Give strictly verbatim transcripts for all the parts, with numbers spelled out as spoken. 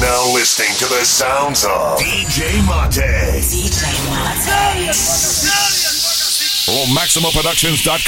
now listening to the sounds of D J Mate. D J Mate. From Maxima Productions dot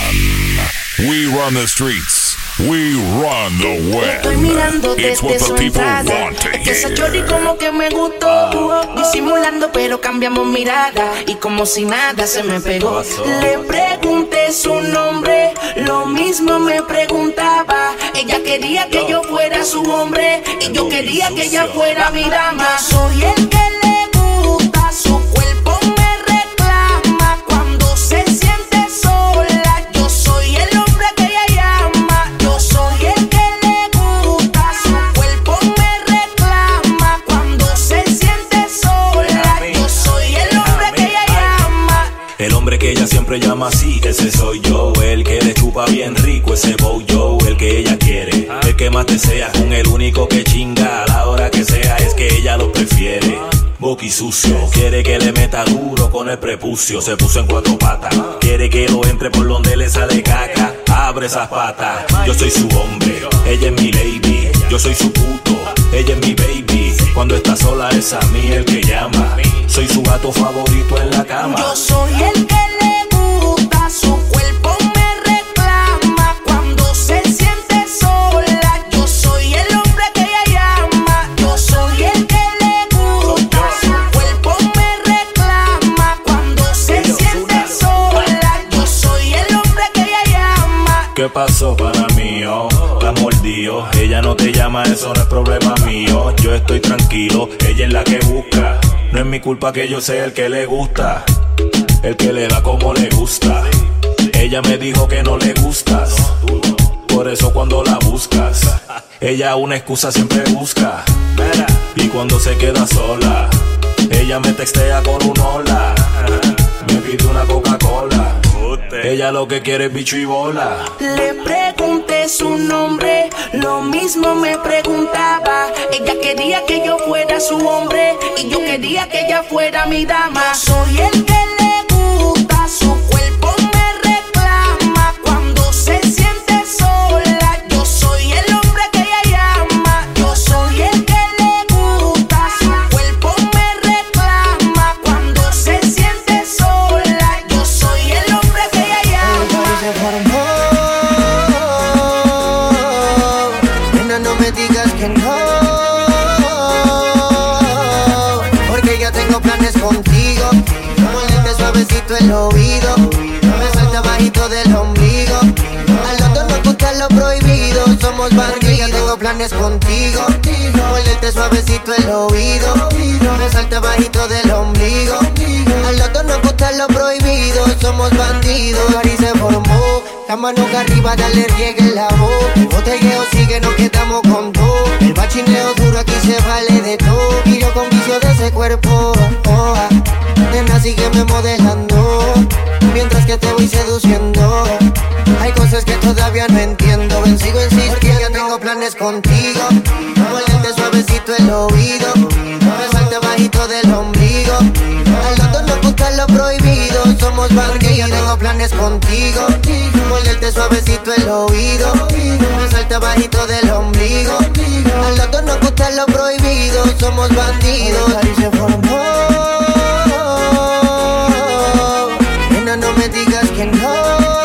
com. We run the streets. We run the web. It's what the people want to hear. Esa chori como que me gustó, disimulando pero cambiamos mirada y como si nada se me pegó. Le pregunté su nombre, lo mismo me preguntaba. Ella quería que yo fuera su hombre y yo quería que ella fuera mi dama. Soy el que le gusta, su cuerpo me reclama cuando se siente sola. Yo soy el hombre que ella llama. Yo soy el que le gusta, su cuerpo me reclama cuando se siente sola. Yo soy el hombre que ella llama. El hombre que ella siempre llama así, ese soy yo. El que le chupa bien rico ese bow yo. El que ella quiere, el que más desea, con el único que chinga a la hora que sea, es que ella lo prefiere. Boqui sucio, quiere que le meta duro con el prepucio. Se puso en cuatro patas, quiere que lo entre por donde le sale caca. Abre esas patas, yo soy su hombre, ella es mi lady. Yo soy su puto, ella es mi baby. Cuando está sola es a mí el que llama. Soy su gato favorito en la cama. Yo soy el que le gusta, su cuerpo me reclama cuando se siente sola. Yo soy el hombre que ella llama. Yo soy el que le gusta, su cuerpo me reclama cuando se siente sola. Yo soy el hombre que ella llama. ¿Qué pasó, pana mío? Estás mordido, ella no te llama, eso no es problema mío. Yo estoy tranquilo, ella es la que busca. No es mi culpa que yo sea el que le gusta, el que le da como le gusta. Ella me dijo que no le gustas, por eso cuando la buscas, ella una excusa siempre busca. Y cuando se queda sola, ella me textea con un hola, me pide una Coca-Cola. Ella lo que quiere es bicho y bola. Le pregunté su nombre, lo mismo me preguntaba. Ella quería que yo fuera su hombre y yo quería que ella fuera mi dama. Soy el que le gusta, su cuerpo me reclama cuando se siente sola. Yo soy el hombre que ella llama. Yo soy el que le gusta, su cuerpo me reclama cuando se siente sola. Yo soy el hombre que ella llama. Se formó, nena, no me digas que no, porque ya tengo planes contigo. Moleste suavecito el oído, me salta bajito del ombligo. A los dos nos gusta lo prohibido, somos bandidos. Ya tengo planes contigo, moleste suavecito el oído, me salta bajito del ombligo. A los dos nos gusta lo prohibido, somos bandidos. Ari se formó, la mano que arriba, dale riegue la voz. El botelleo sigue, nos quedamos con todo. El bachineo duro aquí se vale de todo. Y yo con vicio de ese cuerpo, oh, ah. Nena, sígueme modelando mientras que te voy seduciendo. Hay cosas que todavía no entiendo. Ven, sigo insistiendo, porque ya tengo planes contigo. Moleste suavecito el oído, me salta bajito del ombligo. A los dos nos gusta lo prohibido, somos bandidos. Ya tengo planes contigo. Moleste suavecito el oído, me salta bajito del ombligo. A los dos nos gusta lo prohibido, somos bandidos. Ahí se formó, nena, no me digas que no.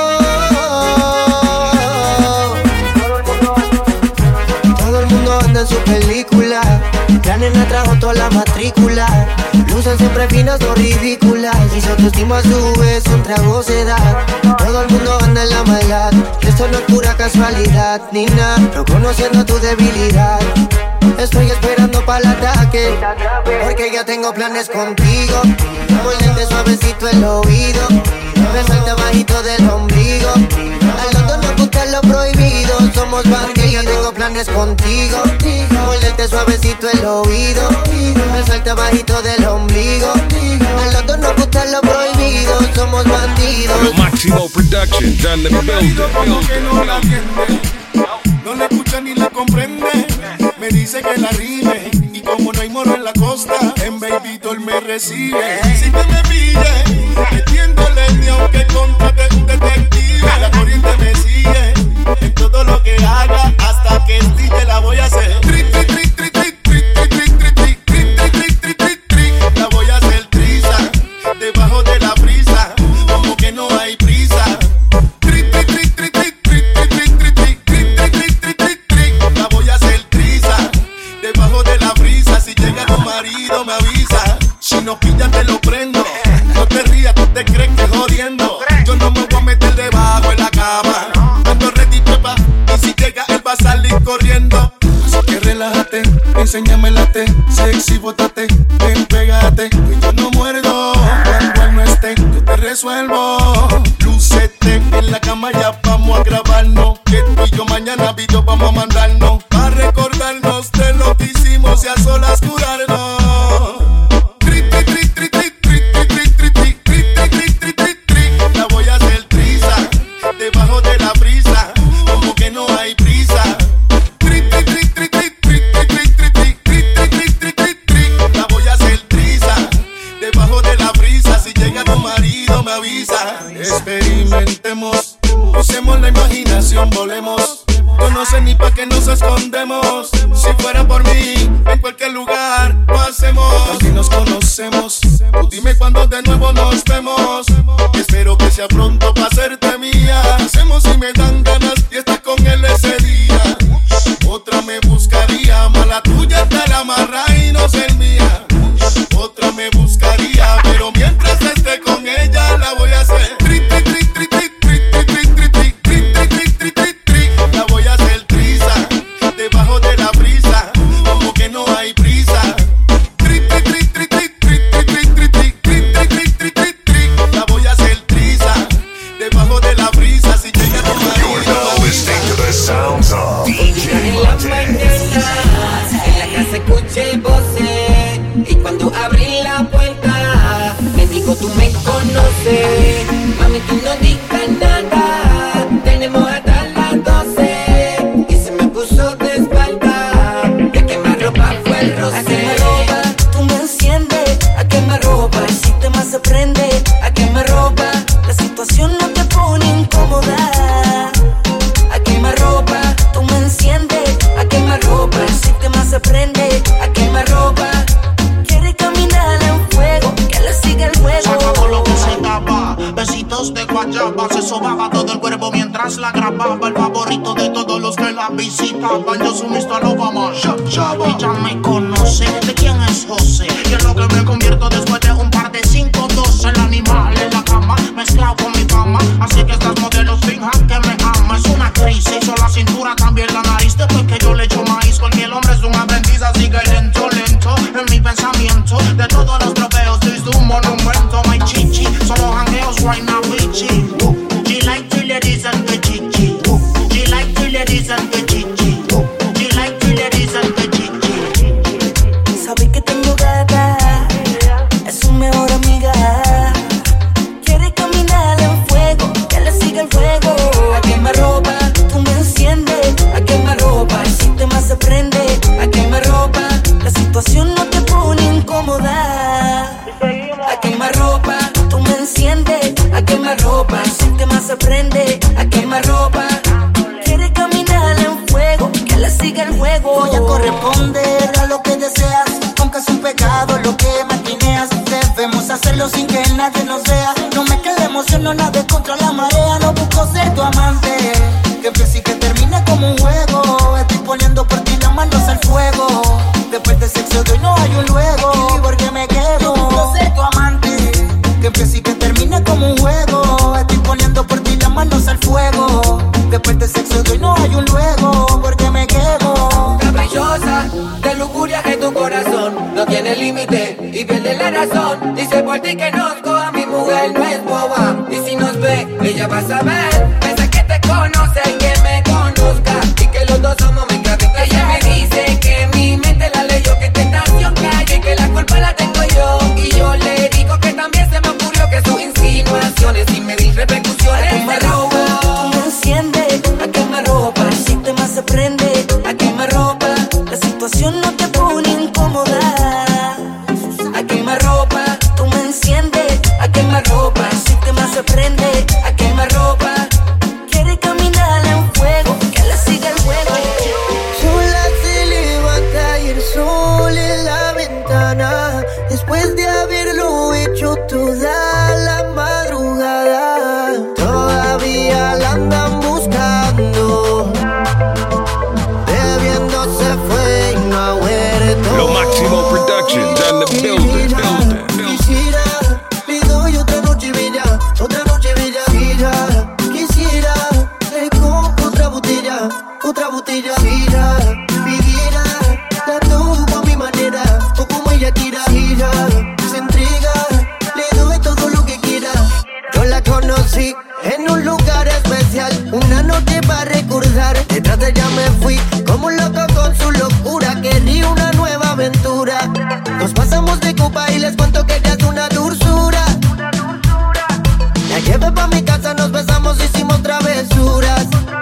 Todo el mundo anda en su película, la nena trajo toda la matrícula. Luces siempre finas o ridículas, y si autoestima sube, un trago se da. Todo el mundo anda en la maldad, que esto no es pura casualidad, ni nada, reconociendo tu debilidad. Estoy esperando para el ataque, porque ya tengo planes contigo. Moleste suavecito el oído, me salta bajito del ombligo. A los dos nos gusta lo prohibido, somos bandidos. Ya tengo planes contigo. Moleste suavecito el oído, me salta bajito del ombligo. A los dos nos gusta lo prohibido, somos bandidos. Maximo Productions and the building. Como que no la entiende, no le escucha ni la comprende. Me dice que la rime, y como no hay morro en la costa, en Baby Doll me recibe. Si te me pille, metiéndole ni aunque contrate un detective. La corriente me sigue en todo lo que haga, hasta que estille la voy a hacer. Tri, tri, tri, tri, tri, tri, tri. nos pilla te lo prendo. No te rías, tú te crees que jodiendo. Yo no me voy a meter debajo de la cama. Cuando ready pepa, y si llega él va a salir corriendo. Así que relájate, enséñame la T, sexy, bótate, ven, pégate. Que yo no muerdo cuando él no esté, yo te resuelvo. Lúcete en la cama, ya vamos a grabarnos. Que tú y yo mañana video vamos a mandarnos. Para recordarnos de lo que hicimos y a solas curarnos. La voy a hacer trisa, debajo de la brisa, como que no hay prisa. La voy a hacer trisa, debajo de la brisa. Si llega tu marido me avisa. Experimentemos, usemos la imaginación, volemos. Yo no sé ni pa' qué nos escondemos. Si fuera por mí, en cualquier lugar lo hacemos. Aquí nos conocemos. Tú dime cuándo de nuevo nos vemos. Espero que sea pronto pa' hacerte mía. Hacemos si me dan ganas y estás con él ese día. Otra me buscaría, mala tuya está la amarra y no ser mía. Otra me buscaría, pero mientras esté con ella la voy a hacer. La voy a hacer trisa, debajo de la brisa, como que no hay prisa. La voy a hacer trisa, debajo de la brisa. Si llega tu marido. You're now listening to the sounds of D J En la mañana, en la casa escuché voces, y cuando abrí la puerta, me dijo tú me conoces. Mami, tú no digas nada, tenemos hasta las doce. Y se me puso de espalda, de quemarropa fue el roce. A quemarropa, tú me enciendes. A quemarropa, el sistema se prende. A quemarropa, la situación no te pone incómoda. A quemarropa, tú me enciendes. A quemarropa, el sistema se prende. A quemarropa, quiere caminar en fuego, que le siga el juego. Sacamos lo que se daba, besitos de guayaba. Se sobaba todo el cuerpo mientras la grababa. El favorito de todos los que la visitaban. Yo sumisto a lo vamos, y ya me conoce. ¿De quién es José? Y es lo que me convierto después de un par de cinco, dos. El animal en la cama, mezclado con mi fama. Así que estas modelos finjan que me ama. Es una crisis, hizo la cintura, también la nariz. Después que yo le echo maíz, cualquier hombre es un aprendiz. Así que lento, lento, en mi pensamiento. De todos los trofeos, soy un monumento. My chichi, solo jangueos, right now, bitchy. She like the ladies and the chichi. She like the ladies and the chichi. She like the ladies and the chichi. Sabe que tengo gata, es su mejor amiga. Quiere caminar en fuego, que le siga el fuego. A quemarropa, tú me enciendes. A quemarropa, el sistema se prende. A quemarropa, la situación no te pone incómoda. A quemarropa, tú me enciendes. A quemarropa, el sistema se prende. A quemarropa, quiere caminar en fuego, que le siga el juego. Voy a corresponder a lo que deseas, aunque es un pecado lo que maquineas. Debemos hacerlo sin que nadie nos vea. No me quede emoción, no nade contra la marea. No busco ser tu amante, que empiece y que termine como un juego. Estoy poniendo por ti las manos al fuego. Después de sexo de hoy no hay un luego, y porque me quedo. No busco ser tu amante, que empiece y que termine como un juego. Estoy poniendo por ti las manos al fuego. Después de sexo de hoy no hay un luego, porque me quedo. Caprichosa, de lujuria que tu corazón no tiene límite y pierde la razón. Dice por ti que nos coja, mi mujer no es boba. Y si nos ve, ella va a saber. Piensa que te conoce y que me conozca, y que los dos somos mi capitán. Ella me dice que mi mente la leyó, que tentación calle y que la culpa la tengo yo. Y yo le digo que también se me ocurrió que sus insinuaciones sin medir repercusiones. A quemarropa, tú me enciendes. A quemarropa, el sistema se prende. A quemarropa, la situación no te pone incómoda. A quemarropa, tú me enciendes. A quemarropa, el sistema se prende. A quemarropa, quiere caminar en fuego, que le siga el juego. Sola se levanta y el sol en la ventana, después de haberlo hecho toda la madrugada. Todavía la andan buscando, bebiendo se fue y no ha vuelto. Lo Máximo Productions and the building, building, building. Si ya pidiera, la tomo a mi manera, o como ella quiera. Si ya se entrega, le doy todo lo que quiera. Yo la conocí en un lugar especial, una noche para recordar. Detrás de ella me fui como un loco con su locura. Quería una nueva aventura. Nos pasamos de copa y les cuento que ella es una dulzura. La llevé pa' mi casa, nos besamos, hicimos travesuras.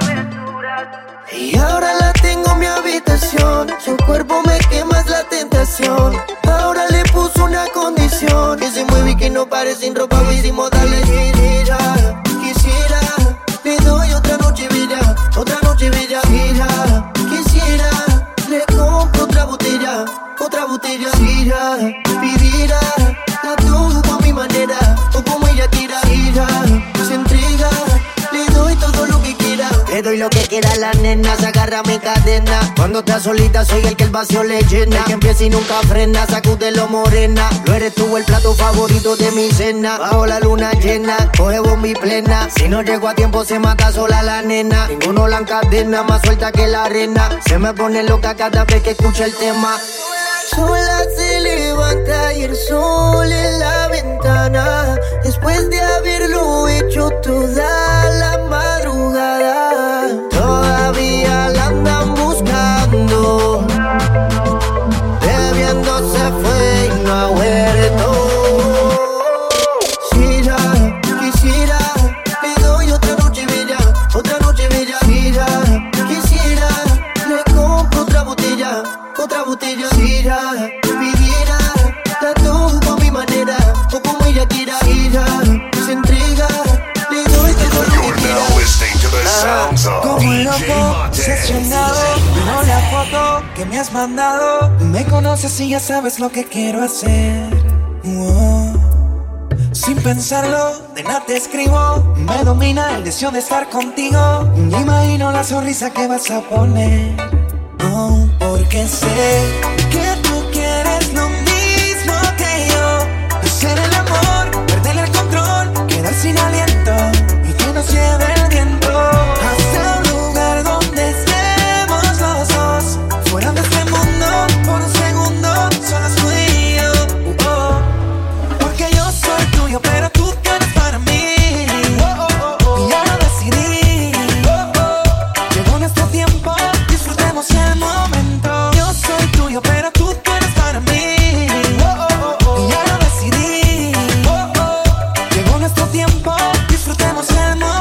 Y ahora la tengo en mi habitación. Su cuerpo me quema, es la tentación. Ahora le puso una condición, que se mueve y que no pare sin ropa. Hicimos darle gira. Quisiera, le doy otra noche bella, otra noche bella. Gira, quisiera, le compro otra botella, otra botella. Gira, pidiera, la tomo a mi manera, o como ella quiera. Gira, se entrega, le doy todo lo que quiera. Le doy lo que quiera a la nena, se agarra mi cadena. Cuando estás solita soy el que el vacío le llena. El que empieza y nunca frena, sacúdelo morena. Lo eres tú el plato favorito de mi cena. Bajo la luna llena, coge bomba y plena. Si no llego a tiempo se mata sola la nena. Ninguno la encadena, más suelta que la arena. Se me pone loca cada vez que escucha el tema. Sola se levanta y el sol en la ventana, después de haberlo hecho toda la madrugada. Todavía la andan buscando, bebiendo se fue y no ha vuelto. Si ya quisiera, le doy otra noche bella, otra noche bella. Si ya quisiera, le compro otra botella, otra botella. Si ya pidiera, la tomo a mi manera, o como ella quiera. Si ya se entrega, le doy todo lo que quiera. Ah, como el loco, obsesionado, no la foto que me has mandado. Me conoces y ya sabes lo que quiero hacer. Wow. Sin pensarlo, de nada te escribo. Me domina el deseo de estar contigo. Me imagino la sonrisa que vas a poner. Oh, porque sé que tú quieres lo mismo que yo. Hacer el amor, perder el control, quedar sin aliento y que nos lleve el viento hasta un lugar donde estemos los dos, fuera de este mundo por un segundo, solo tú y yo. Uh -oh. Porque yo soy tuyo, pero tú tienes para mí. Uh -oh. Y ya lo decidí. Uh -oh. Llegó nuestro tiempo, disfrutemos el momento. Yo soy tuyo, pero tú tienes para mí. Uh -oh. Y ya lo decidí. Uh -oh. Llegó nuestro tiempo, disfrutemos el momento.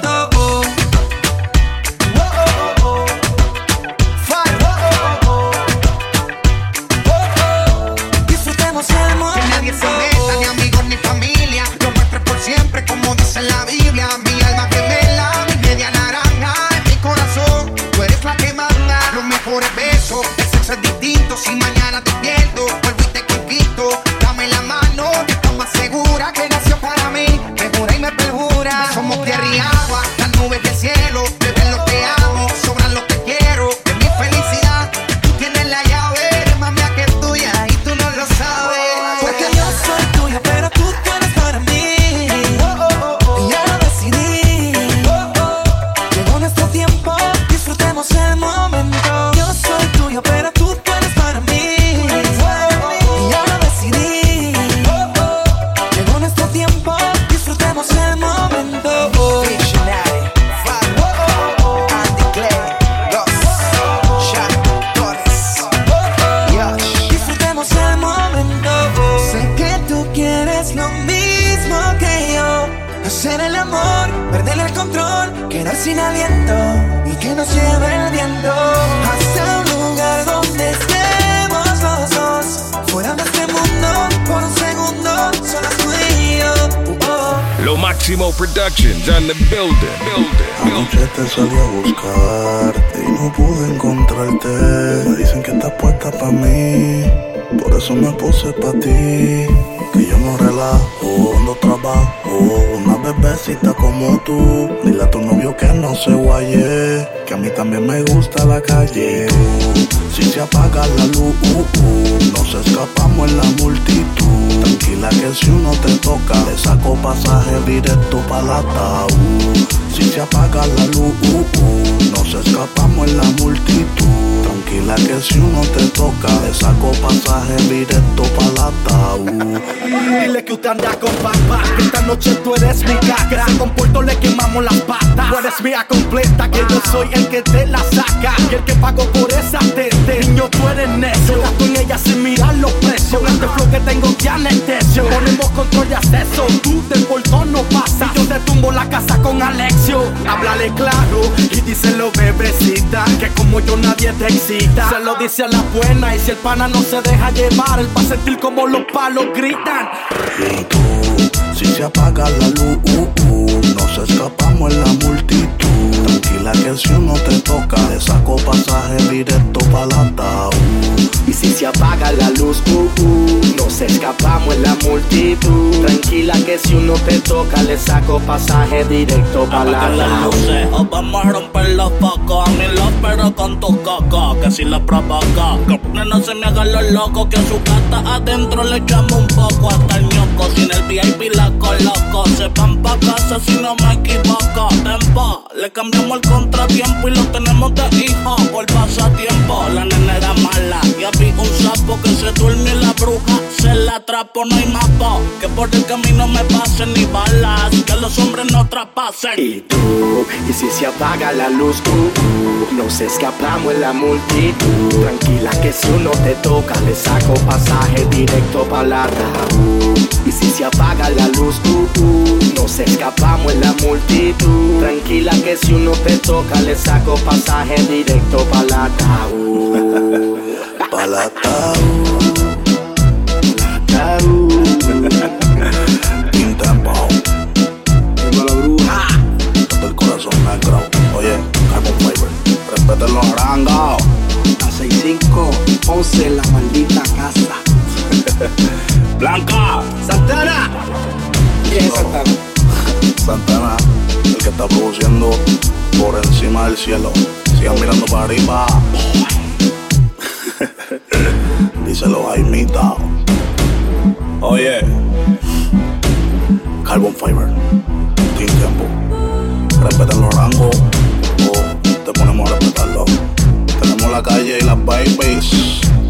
Si mañana te pierdo, vuelvo y te conquisto. Dame la mano, que estás más segura que nació para mí. Me jura y me perjura. Somos tierra y agua, las nubes del cielo. Bebé, lo te amo, sobran lo que quiero. De mi felicidad, tú tienes la llave. Eres más mía que tuya y tú no lo sabes. Porque yo soy tuyo, pero tú tienes para mí. Oh, oh, oh. Y ya lo decidí. Oh, oh. Llegó nuestro tiempo, disfrutemos el momento. Yo soy tuyo, pero tú tienes para mí. Y ya lo decidí. Llegó nuestro tiempo, disfrutemos el momento. Visionary, Fabio, Andy Clay, Los, Shaq Torres, Yosh. Disfrutemos el momento. Sé que tú quieres lo mismo que yo. Hacer el amor, perder el control, quedar sin aliento y que nos lleve el viento hasta un lugar donde estemos los dos, fuera de este mundo por un segundo, solo tú y yo. Uh -oh. Lo Máximo Productions on the building, building, Anoche te salí a buscarte y no pude encontrarte. Me dicen que estás puesta pa' mí, por eso me puse pa' ti. Que yo no relajo cuando trabajo. Una bebecita como tú, dile a tu novio que no se guaye, que a mí también me gusta la calle. Si se apaga la luz, uh, uh, nos escapamos en la multitud. Tranquila que si uno te toca, le saco pasaje directo pa' la ataúd. Si se apaga la luz, uh, uh, nos escapamos en la multitud. Tranquila que si uno te toca, le saco pasaje directo pa' la ataúd. Dile que usted anda con papá, que esta noche tú eres mi caca. Con Puerto le quemamos las patas. Tú eres mía completa, que yo soy el que te la saca y el que pago por esa tete. Niño, tú eres necio, gasto en ella sin mirar los precios. Este flow que tengo te anestesio. Ponemos control de acceso, tú del portón no pasas. Yo te tumbo la casa con Alexio. Háblale claro y díselo, bebecita, que como yo nadie te excita. Se lo dice a la buena y si el pana no se deja llevar, él va a sentir como los palos gritan. Y tú, si se apaga la luz, uh, uh, nos escapamos en la multitud. Tranquila que si uno te toca, le saco pasaje directo pa' la ataúd. Y si se apaga la luz, uh, uh, nos escapamos en la multitud. Tranquila que si uno te toca, le saco pasaje directo pa' la ataúd. O vamos a romper los focos, a mí los pero con tu coco, que si lo provoco. Que no se me hagan los locos, que a su gata adentro le echamos un poco hasta el ñoco. Sin el V I P la coloco, se van pa' casa si no me equivoco. Tempo, le cambiamos el contratiempo y lo tenemos de hijo por pasatiempo. La nena era mala y había un sapo que se durmió y la bruja se la atrapó. No hay mapo, que por el camino me pasen ni balas, que los hombres no traspasen. Y tú, y si se apaga la luz, uh, uh, nos escapamos en la multitud. Tranquila que si uno te toca, le saco pasaje directo pa' la ataúd. Y si se apaga la luz, uh, uh, nos escapamos en la multitud. Tranquila que si uno te toca, le saco pasaje directo pa' la ataúd. Pa' la ataúd. Team Tempo. Tengo la bruja. Del corazón negro. Oye, Carbon Fiber, respeten los arangos. A seis cinco once la maldita casa. Blanca. Santana. ¿Quién es Santana? Santana, el que está produciendo por encima del cielo. Sigan mirando para arriba. Díselo, Jaimita. Oye, Carbon Fiber, Team Tempo. Respeten los rangos o te ponemos a respetarlo. Tenemos la calle y las babies